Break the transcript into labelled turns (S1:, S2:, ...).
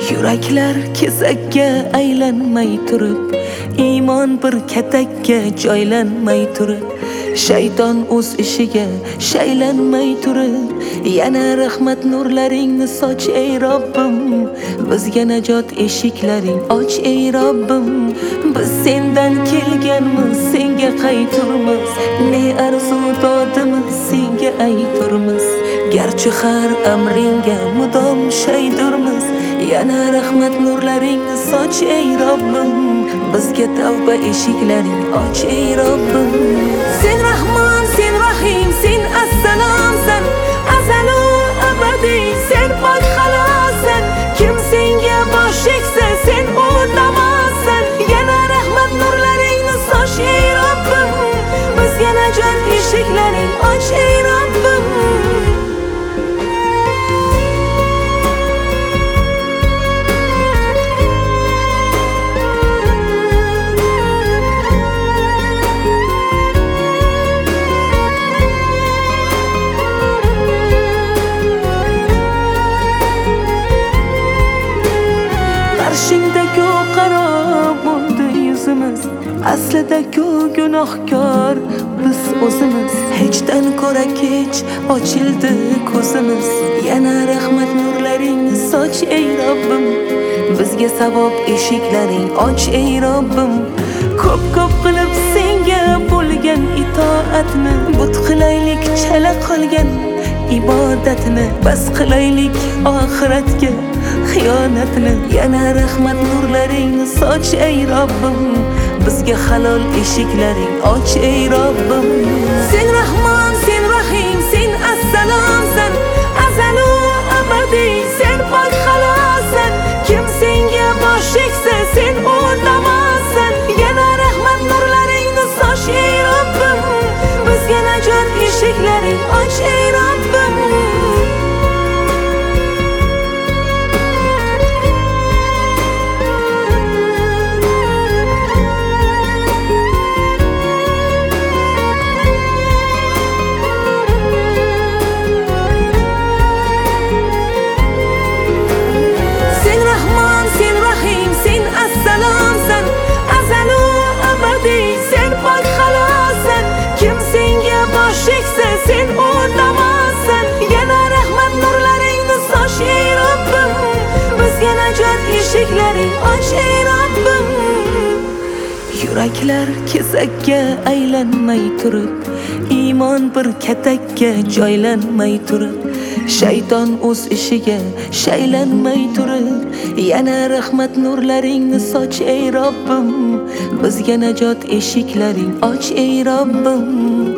S1: Yuraklar kesakka aylanmay turib, iymon bir katakka joylanmay turib, shayton o'z ishiga shaylanmay turib, yana rahmat nurlaringni soch ey Robbim, bizga najot eshiklaring och ey Robbim. Biz sendan kelganmiz, senga qayturmiz, ne arzu dodimiz senga ayturmiz. Garchi har amringga mudom shaydurmiz, yana rahmat nurlaringni soch ey Robbim, bizga tavba eshiklaring och ey Robbim. Sen Rahmon, sen Rahim, sen Assalomsan, azalu abadiy, sen pok xalosan. Kim senga bosh egsa, sen o'rtamazsan, yana rahmat nurlaringni soch ey Robbim, bizga najot eshiklaring och ey Robbim. Qarshingda-ku qaro bo'ldi yuzimiz, aslida-ku gunohkor biz o'zimiz. Hechdan ko'ra kech ochildi ko'zimiz, yana rahmat nurlaringni soch ey Robbim, bizga savob eshiklaring och ey Robbim. Ko'p qilib senga bo'lgan itoatni, but qilaylik chala qolgan ibodatni, bas qilaylik oxiratga xiyonatni, yana rahmat nurlaringni soch ey Robbim, bizga halol eshiklaring och ey Robbim. Sen Rahmon, sen Rahim, sen Assalomsan, azalu abadiy, sen pok xalosan. Kim senga bosh egsa, sen o'rtamazsan, yana rahmat nurlaringni soch ey Robbim, bizga najot eshiklaring och ey Robbim. Assalomsan, azalu abadiy, sen pok xalosan. Kim senga bosh egsa, sen o'rtamazsan, yana rahmat nurlaringni soch ey Robbim, bizga najot eshiklaring och ey Robbim. Yuraklar kesakka aylanmay turib, iymon bir katakka joylanmay turib, shayton o'z ishiga shaylanmay turib, yana rahmat nurlaringni soch ey Robbim, bizga najot eshiklaring och ey Robbim.